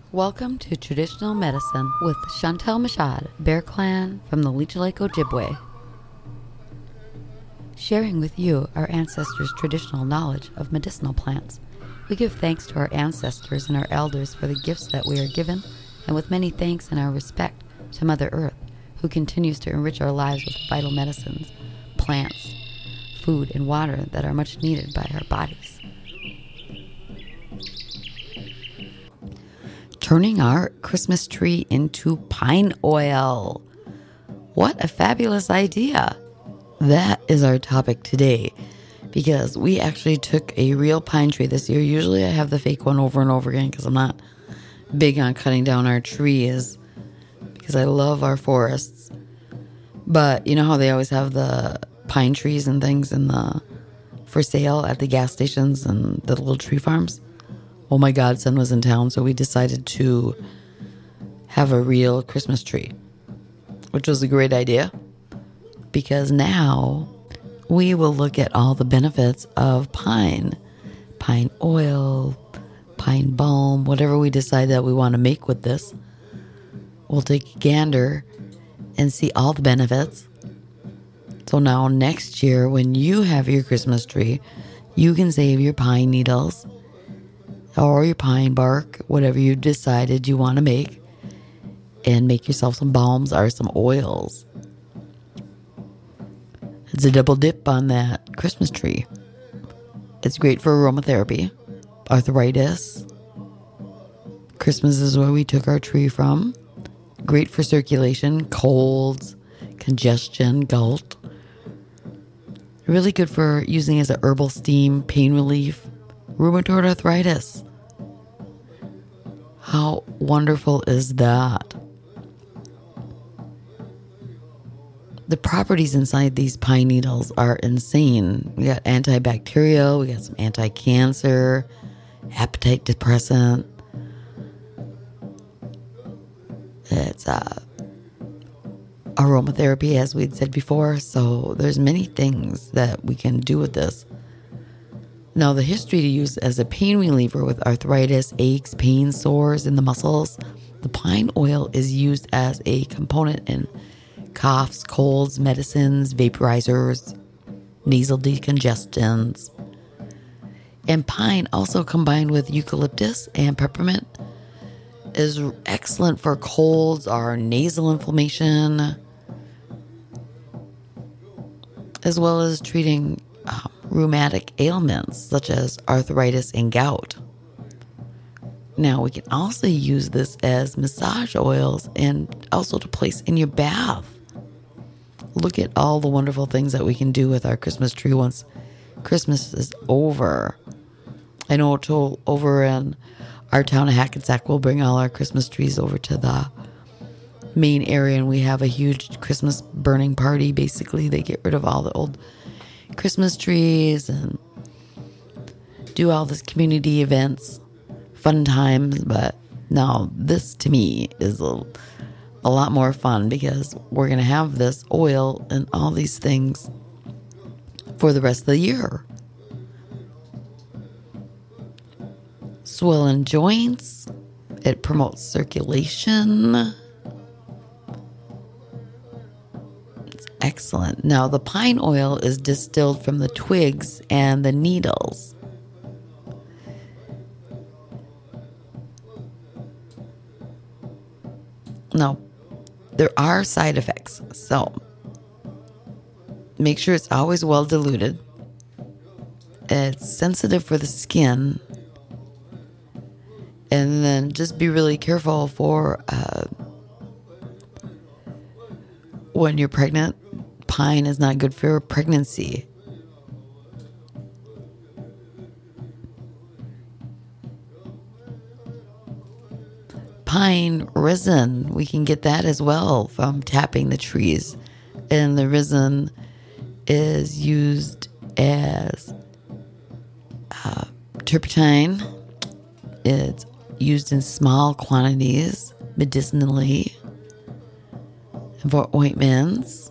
Welcome to Traditional Medicine with Chantal Machad, Bear Clan from the Leech Lake Ojibwe. Sharing with you our ancestors' traditional knowledge of medicinal plants. We give thanks to our ancestors and our elders for the gifts that we are given, and with many thanks and our respect to Mother Earth, who continues to enrich our lives with vital medicines, plants, food, and water that are much needed by our bodies. Turning our Christmas tree into pine oil. What a fabulous idea. That is our topic today, because we actually took a real pine tree this year. Usually I have the fake one over and over again because I'm not big on cutting down our trees because I love our forests. But you know how they always have the pine trees and things for sale at the gas stations and the little tree farms? Well, my godson was in town, so we decided to have a real Christmas tree, which was a great idea, because now we will look at all the benefits of pine oil, pine balm, whatever we decide that we want to make with this. We'll take a gander and see all the benefits. So now next year, when you have your Christmas tree, you can save your pine needles or your pine bark, whatever you decided you want to make, and make yourself some balms or some oils. It's a double dip on that Christmas tree. It's great for aromatherapy, arthritis. Christmas is where we took our tree from. Great for circulation, colds, congestion, gout. Really good for using as a herbal steam, pain relief, rheumatoid arthritis. How wonderful is that? The properties inside these pine needles are insane. We got antibacterial, we got some anti-cancer, appetite depressant. It's aromatherapy, as we'd said before. So there's many things that we can do with this. Now, the history to use as a pain reliever with arthritis, aches, pain, sores in the muscles, the pine oil is used as a component in coughs, colds, medicines, vaporizers, nasal decongestants. And pine, also combined with eucalyptus and peppermint, is excellent for colds or nasal inflammation, as well as treating rheumatic ailments such as arthritis and gout. Now, we can also use this as massage oils and also to place in your bath. Look at all the wonderful things that we can do with our Christmas tree once Christmas is over. I know over in our town of Hackensack, we'll bring all our Christmas trees over to the main area, and we have a huge Christmas burning party. Basically, they get rid of all the old Christmas trees and do all this community events, fun times. But now this to me is a lot more fun, because we're going to have this oil and all these things for the rest of the year. Swollen joints, it promotes circulation. Excellent. Now, the pine oil is distilled from the twigs and the needles. Now, there are side effects, so make sure it's always well diluted. It's sensitive for the skin. And then just be really careful for when you're pregnant. Pine is not good for pregnancy. Pine resin, we can get that as well from tapping the trees. And the resin is used as turpentine. It's used in small quantities medicinally for ointments.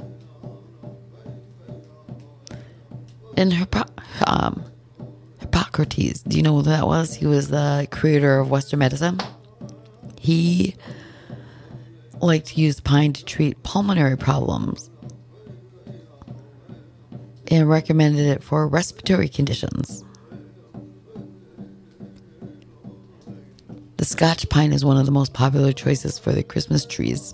And Hippocrates. Do you know who that was? He was the creator of Western medicine. He liked to use pine to treat pulmonary problems and recommended it for respiratory conditions. The Scotch pine is one of the most popular choices for the Christmas trees.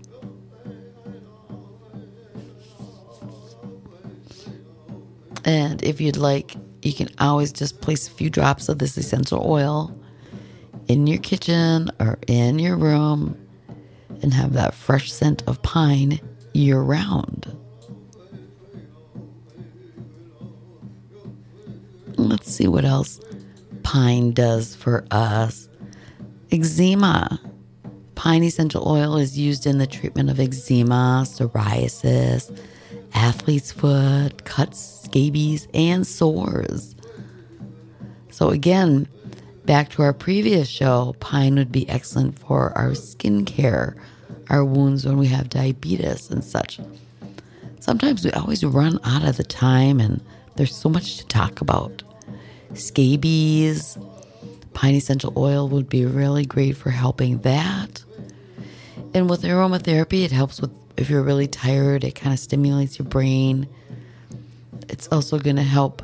And if you'd like, you can always just place a few drops of this essential oil in your kitchen or in your room and have that fresh scent of pine year round. Let's see what else pine does for us. Eczema. Pine essential oil is used in the treatment of eczema, psoriasis, athlete's foot, cuts, scabies, and sores. So again, back to our previous show, pine would be excellent for our skin care, our wounds when we have diabetes and such. Sometimes we always run out of the time and there's so much to talk about. Scabies, pine essential oil would be really great for helping that. And with aromatherapy, it helps with if you're really tired, it kind of stimulates your brain. It's also going to help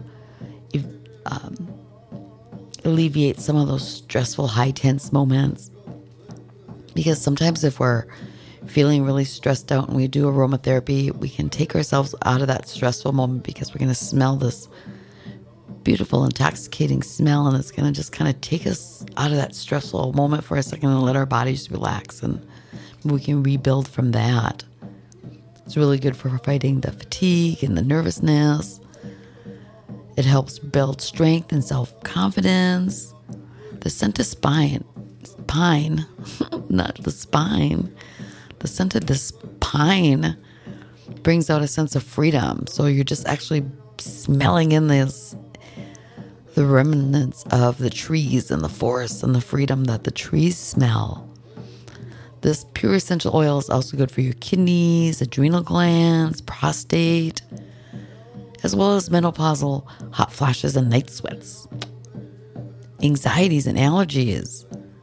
alleviate some of those stressful, high tense moments. Because sometimes if we're feeling really stressed out and we do aromatherapy, we can take ourselves out of that stressful moment because we're going to smell this beautiful, intoxicating smell, and it's going to just kind of take us out of that stressful moment for a second and let our bodies relax, and we can rebuild from that. It's really good for fighting the fatigue and the nervousness. It helps build strength and self-confidence. The scent of pine, not the spine. The scent of this pine brings out a sense of freedom. So you're just actually smelling in the remnants of the trees and the forests and the freedom that the trees smell. This pure essential oil is also good for your kidneys, adrenal glands, prostate, as well as menopausal hot flashes and night sweats, anxieties and allergies,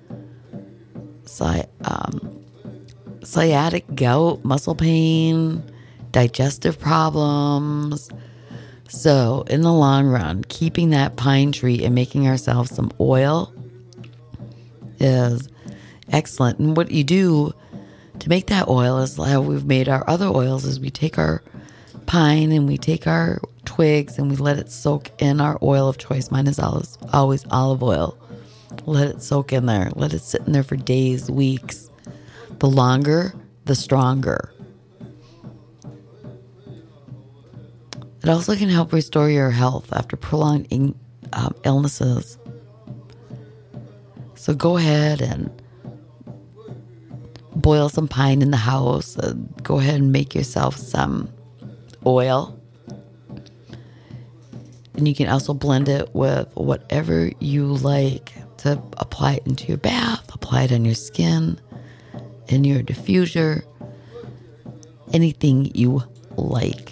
sciatic gout, muscle pain, digestive problems. So in the long run, keeping that pine tree and making ourselves some oil is excellent. And what you do to make that oil is how we've made our other oils is we take our pine and we take our twigs and we let it soak in our oil of choice. Mine is always olive oil. Let it soak in there. Let it sit in there for days, weeks. The longer, the stronger. It also can help restore your health after prolonged illnesses. So go ahead and boil some pine in the house. Go ahead and make yourself some oil. And you can also blend it with whatever you like to apply it into your bath, apply it on your skin, in your diffuser, anything you like.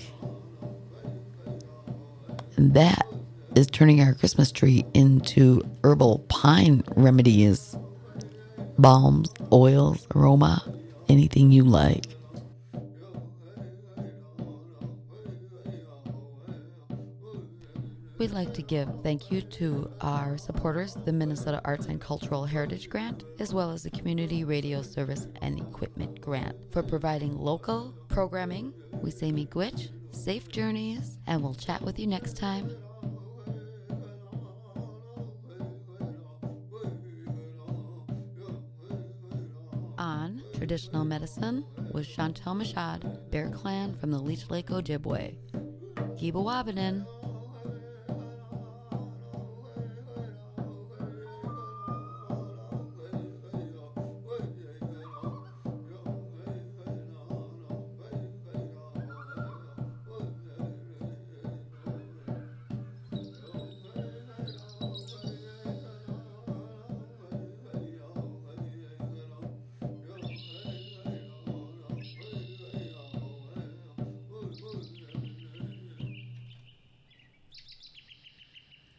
And that is turning our Christmas tree into herbal pine remedies, balms, oils, aroma, anything you like. We'd like to give thank you to our supporters, the Minnesota Arts and Cultural Heritage Grant, as well as the Community Radio Service and Equipment Grant, for providing local programming. We say miigwech, safe journeys, and we'll chat with you next time. On Traditional Medicine with Chantal Machad, Bear Clan from the Leech Lake Ojibwe. Giba Wabanin.